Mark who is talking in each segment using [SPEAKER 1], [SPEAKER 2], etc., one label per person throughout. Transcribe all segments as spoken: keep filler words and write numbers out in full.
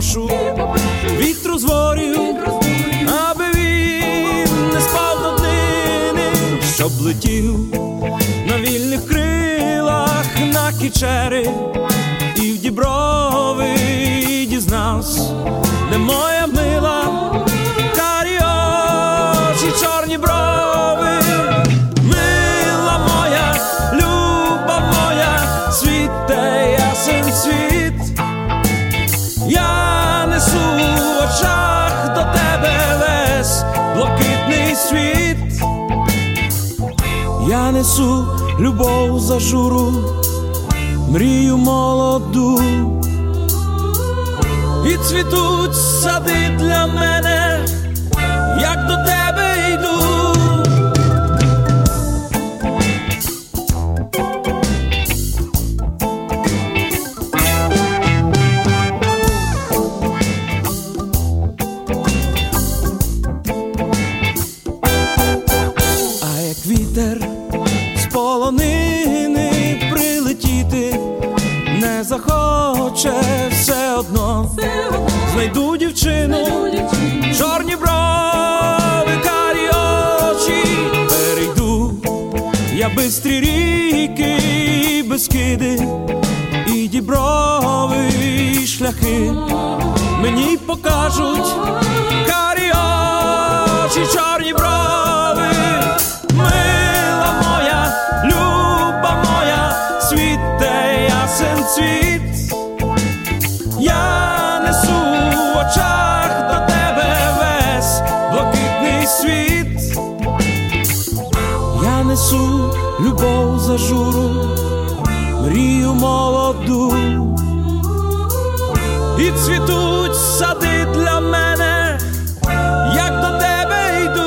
[SPEAKER 1] попрошу вітру з ворів, аби він не спав до днини, щоб летів на вільних крилах на Кічери і в Діброви дізнався, де моя мила, карі очі, чорні брови. Мила моя, люба моя, світе ясен світ, я несу в очах до тебе весь блакитний світ. Я несу любов за журу, мрію молоду, і цвітуть сади для мене, як до тебе йду. А як вітер з полонини прилетіти не захоче, все одно знайду дівчину, чорні брови, карі очі. Перейду я бистрі ріки і Бескиди, і Діброви, і шляхи мені покажуть карі очі, чорні брови. Мила моя, люба моя, світе ясен цвіт, я несу в очах до тебе весь блакитний світ. Я несу любов за журу, мрію молоду, і цвітуть сади для мене, як до тебе йду.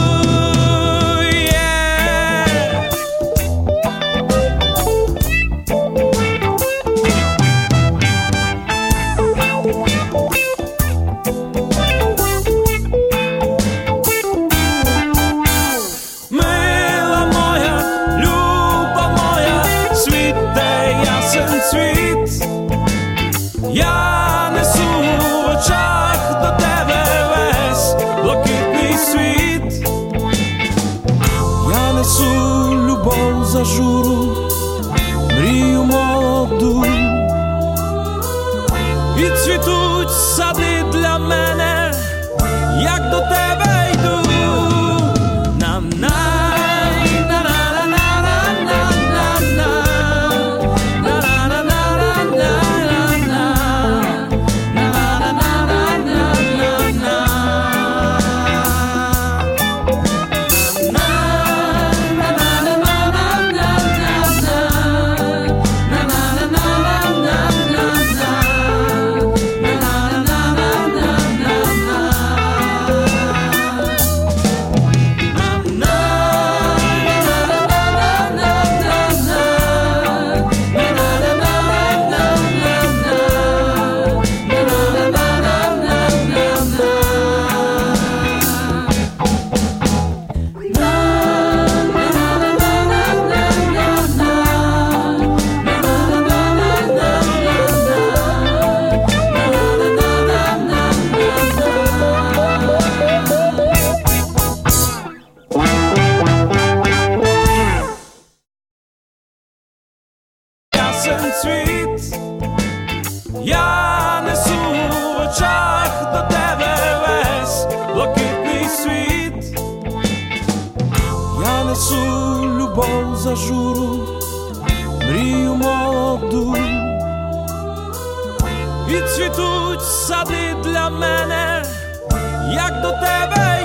[SPEAKER 1] Я несу в очах до тебе весь блакитний світ. Я несу любов за журу, мрію молоду, і цвітуть сади для мене, як до тебе йду. Світ, я несу в очах до тебе весь блакитний світ. Я несу любов за журу, мрію молоду, і цвітуть сади для мене, як до тебе